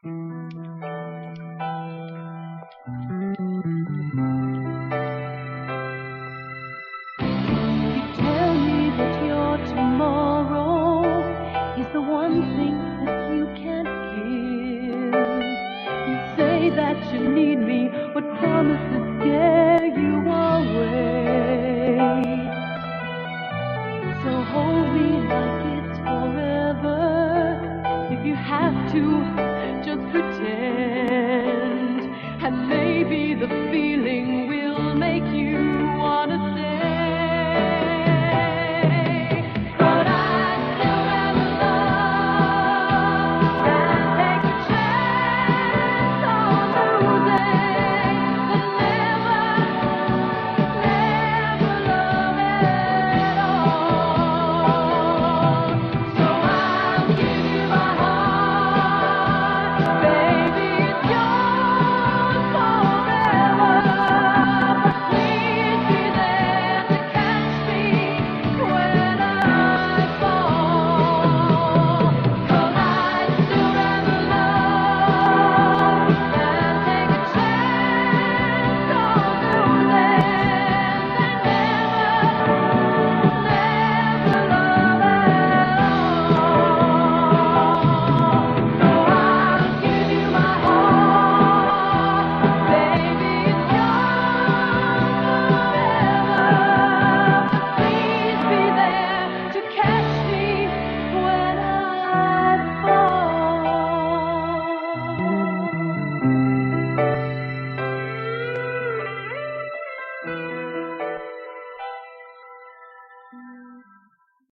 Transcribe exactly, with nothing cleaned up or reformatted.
Tell me that your tomorrow is the one thing that you can't give. You say that you need me, but promises scare you away. So hold me like it's forever. If you have to, just pretend. And maybe the feeling will make you wanna stay.